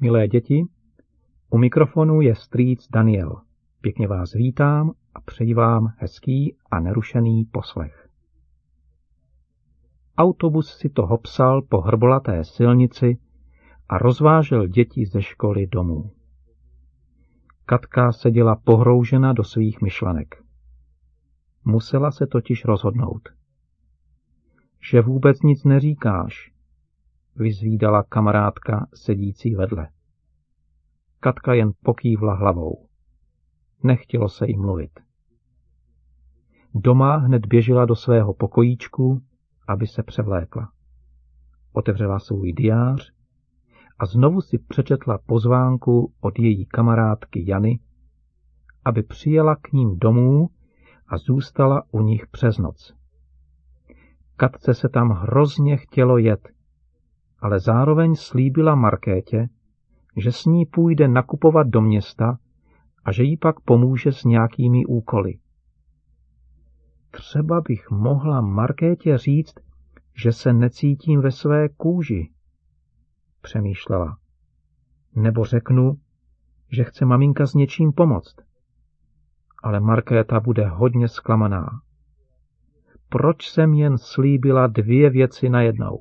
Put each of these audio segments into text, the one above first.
Milé děti, u mikrofonu je strýc Daniel. Pěkně vás vítám a přeji vám hezký a nerušený poslech. Autobus si to hopsal po hrbolaté silnici a rozvážel děti ze školy domů. Katka seděla pohroužena do svých myšlenek. Musela se totiž rozhodnout. Že vůbec nic neříkáš, vyzvídala kamarádka sedící vedle. Katka jen pokývla hlavou. Nechtělo se jí mluvit. Doma hned běžela do svého pokojíčku, aby se převlékla. Otevřela svůj diář a znovu si přečetla pozvánku od její kamarádky Jany, aby přijela k ním domů a zůstala u nich přes noc. Katce se tam hrozně chtělo jet, ale zároveň slíbila Markétě, že s ní půjde nakupovat do města a že jí pak pomůže s nějakými úkoly. Třeba bych mohla Markétě říct, že se necítím ve své kůži, přemýšlela. Nebo řeknu, že chce maminka s něčím pomoct. Ale Markéta bude hodně zklamaná. Proč jsem jen slíbila 2 věci najednou?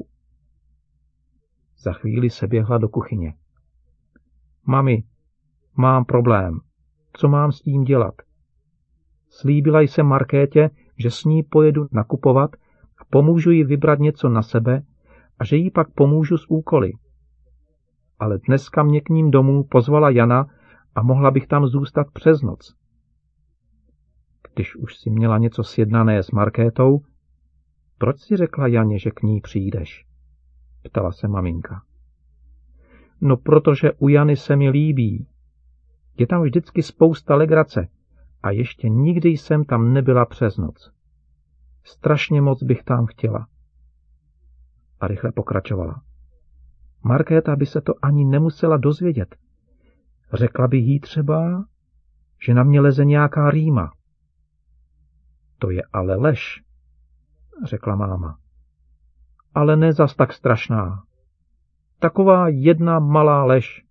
Za chvíli se běhla do kuchyně. Mami, mám problém. Co mám s tím dělat? Slíbila jsem Markétě, že s ní pojedu nakupovat a pomůžu jí vybrat něco na sebe a že jí pak pomůžu s úkoly. Ale dneska mě k ním domů pozvala Jana a mohla bych tam zůstat přes noc. Když už si měla něco sjednané s Markétou, proč si řekla Janě, že k ní přijdeš? Ptala se maminka. No, protože u Jany se mi líbí. Je tam vždycky spousta legrace a ještě nikdy jsem tam nebyla přes noc. Strašně moc bych tam chtěla. A rychle pokračovala. Markéta by se to ani nemusela dozvědět. Řekla bych jí třeba, že na mě leze nějaká rýma. To je ale lež, řekla máma. Ale ne zas tak strašná. Taková jedna malá lež.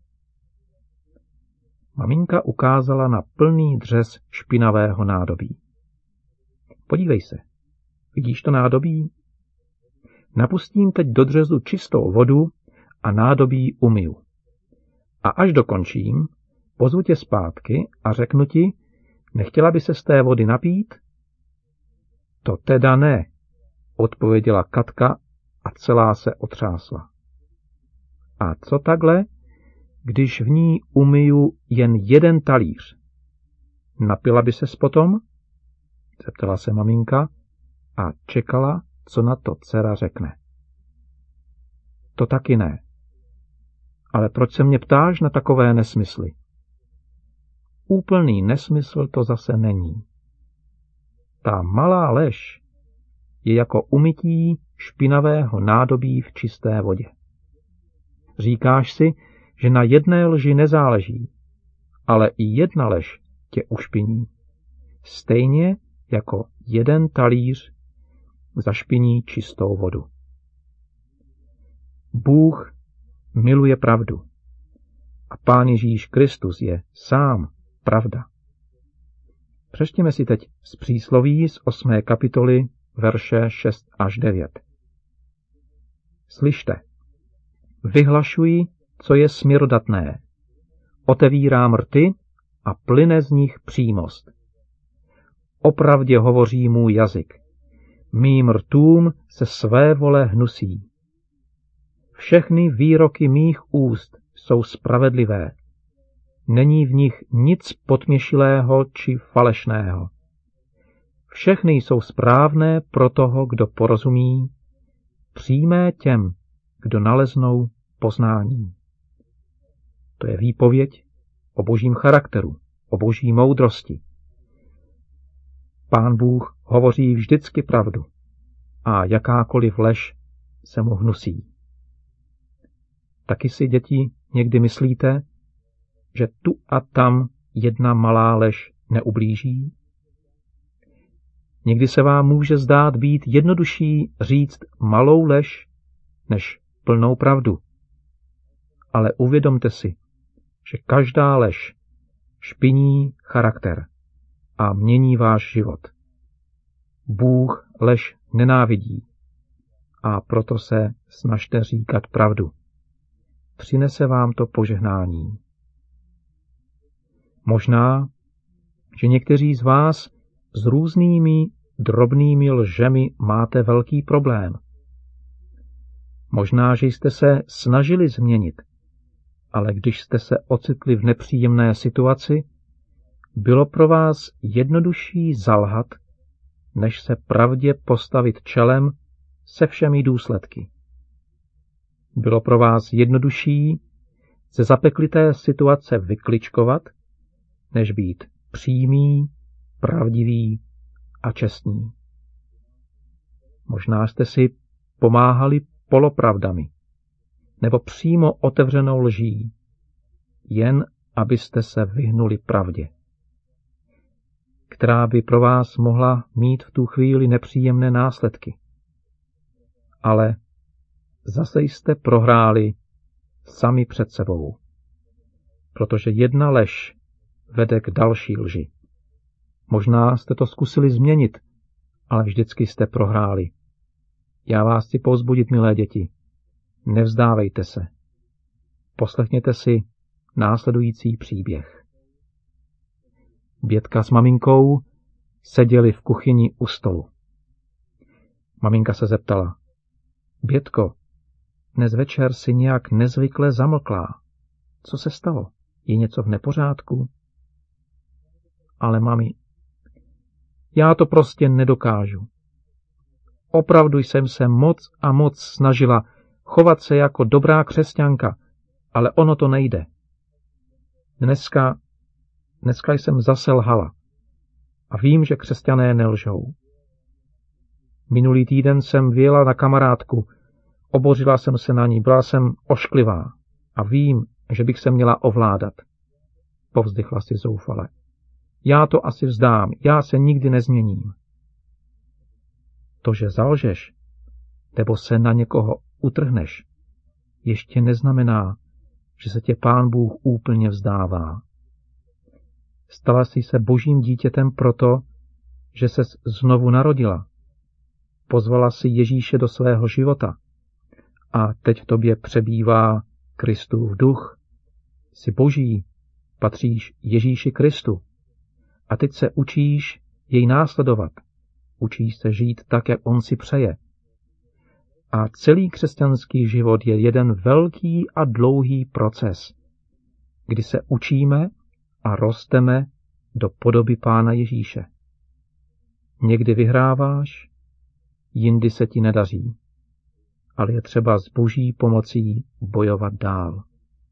Maminka ukázala na plný dřez špinavého nádobí. Podívej se, vidíš to nádobí? Napustím teď do dřezu čistou vodu a nádobí umyju. A až dokončím, pozvu tě zpátky a řeknu ti, nechtěla by se z té vody napít? To teda ne, odpověděla Katka a celá se otřásla. A co takhle, když v ní umyju jen 1 talíř? Napila by ses potom? Zeptala se maminka a čekala, co na to dcera řekne. To taky ne. Ale proč se mě ptáš na takové nesmysly? Úplný nesmysl to zase není. Ta malá lež je jako umytí špinavého nádobí v čisté vodě. Říkáš si, že na jedné lži nezáleží, ale i 1 lež tě ušpiní. Stejně jako 1 talíř zašpiní čistou vodu. Bůh miluje pravdu a Pán Ježíš Kristus je sám pravda. Přečtěme si teď z přísloví z 8. kapitoly verše 6 až 9. Slyšte, vyhlašuji, co je směrodatné. Otevírám rty a plyne z nich přímost. Opravdě hovoří můj jazyk. Mým rtům se své vole hnusí. Všechny výroky mých úst jsou spravedlivé. Není v nich nic podměšilého či falešného. Všechny jsou správné pro toho, kdo porozumí, přímé těm, kdo naleznou poznání. To je výpověď o božím charakteru, o boží moudrosti. Pán Bůh hovoří vždycky pravdu a jakákoliv lež se mu hnusí. Taky si, děti, někdy myslíte, že tu a tam 1 malá lež neublíží? Někdy se vám může zdát být jednodušší říct malou lež, než plnou pravdu. ale uvědomte si, že každá lež špiní charakter a mění váš život. Bůh lež nenávidí a proto se snažte říkat pravdu. Přinese vám to požehnání. Možná, že někteří z vás s různými drobnými lžemi máte velký problém. Možná, že jste se snažili změnit, ale když jste se ocitli v nepříjemné situaci, bylo pro vás jednodušší zalhat, než se pravdě postavit čelem se všemi důsledky. Bylo pro vás jednodušší ze zapeklité situace vykličkovat, než být přímý, pravdivý a čestný. Možná jste si pomáhali polopravdami nebo přímo otevřenou lží, jen abyste se vyhnuli pravdě, která by pro vás mohla mít v tu chvíli nepříjemné následky. Ale zase jste prohráli sami před sebou, protože jedna lež vede k další lži. Možná jste to zkusili změnit, ale vždycky jste prohráli. Já vás chci povzbudit, milé děti. Nevzdávejte se. Poslechněte si následující příběh. Bětka s maminkou seděli v kuchyni u stolu. Maminka se zeptala: Bětko, dnes večer si nějak nezvykle zamlklá. Co se stalo? Je něco v nepořádku? Ale mami, já to prostě nedokážu. Opravdu jsem se moc a moc snažila chovat se jako dobrá křesťanka, ale ono to nejde. Dneska jsem zase lhala a vím, že křesťané nelžou. Minulý týden jsem vyjela na kamarádku, obořila jsem se na ní, byla jsem ošklivá a vím, že bych se měla ovládat. Povzdychla si zoufale. Já to asi vzdám, já se nikdy nezměním. To, že zalžeš, nebo se na někoho utrhneš, ještě neznamená, že se tě Pán Bůh úplně vzdává. Stala jsi se Božím dítětem proto, že ses znovu narodila. Pozvala si Ježíše do svého života a teď v tobě přebývá Kristův duch. Jsi Boží, patříš Ježíši Kristu a teď se učíš jej následovat. Učíš se žít tak, jak on si přeje. A celý křesťanský život je jeden velký a dlouhý proces, kdy se učíme a rosteme do podoby Pána Ježíše. Někdy vyhráváš, jindy se ti nedaří, ale je třeba s Boží pomocí bojovat dál.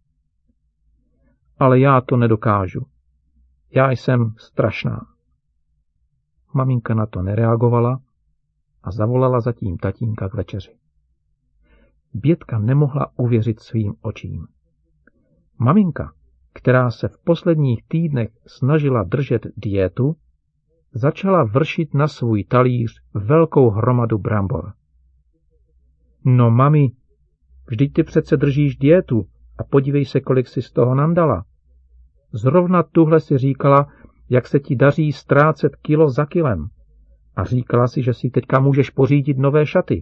Ale já to nedokážu. Já jsem strašná. Maminka na to nereagovala a zavolala zatím tatínka k večeři. Bětka nemohla uvěřit svým očím. Maminka, která se v posledních týdnech snažila držet dietu, začala vršit na svůj talíř velkou hromadu brambor. No mami, vždyť ty přece držíš dietu a podívej se, kolik si z toho nandala. Zrovna tuhle si říkala, jak se ti daří ztrácet kilo za kilem. A říkala si, že si teďka můžeš pořídit nové šaty.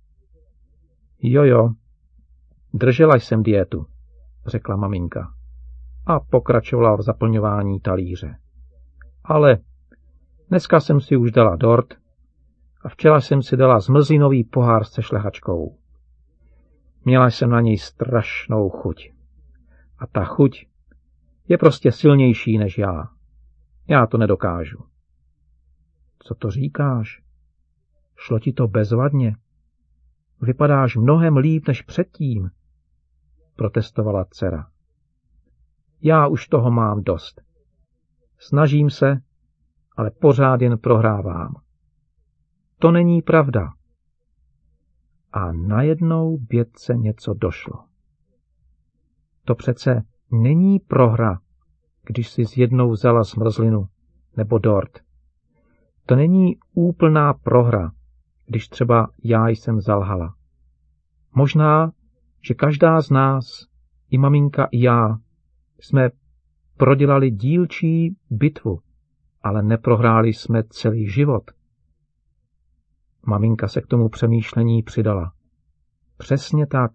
Jo, držela jsem dietu, řekla maminka a pokračovala v zaplňování talíře. Ale dneska jsem si už dala dort a včera jsem si dala zmrzlinový pohár se šlehačkou. Měla jsem na něj strašnou chuť. A ta chuť je prostě silnější než já. Já to nedokážu. Co to říkáš? Šlo ti to bezvadně? Vypadáš mnohem líp než předtím, protestovala dcera. Já už toho mám dost. Snažím se, ale pořád jen prohrávám. To není pravda. A najednou Bětce něco došlo. To přece není prohra, když si s jednou vzala zmrzlinu nebo dort. To není úplná prohra, když třeba já jsem zalhala. Možná, že každá z nás i maminka, i já jsme prodělali dílčí bitvu, ale neprohráli jsme celý život. Maminka se k tomu přemýšlení přidala. Přesně tak.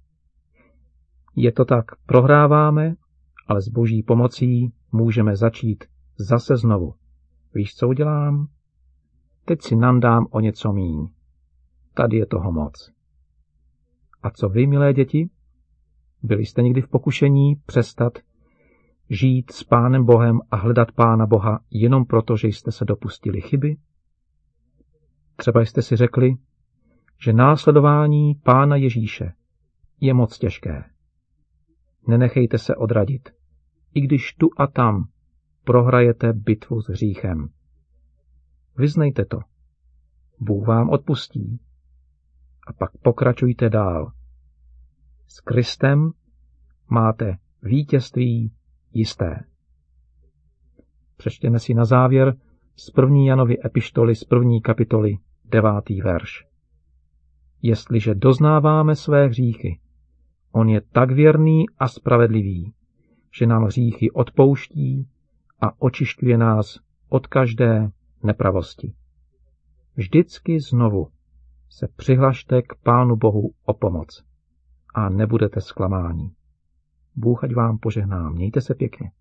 Je to tak, prohráváme, ale s Boží pomocí můžeme začít zase znovu. Víš, co udělám? Teď si nandám o něco míň. Tady je toho moc. A co vy, milé děti? Byli jste někdy v pokušení přestat žít s Pánem Bohem a hledat Pána Boha jenom proto, že jste se dopustili chyby? Třeba jste si řekli, že následování Pána Ježíše je moc těžké. Nenechejte se odradit, i když tu a tam prohrajete bitvu s hříchem. Vyznejte to. Bůh vám odpustí. A pak pokračujte dál. S Kristem máte vítězství jisté. Přečtěme si na závěr z 1. Janovy epištoly z 1. kapitoly 9. verš. Jestliže doznáváme své hříchy, on je tak věrný a spravedlivý, že nám hříchy odpouští a očišťuje nás od každé nepravosti. Vždycky znovu se přihlašte k Pánu Bohu o pomoc a nebudete zklamáni. Bůh ať vám požehná. Mějte se pěkně.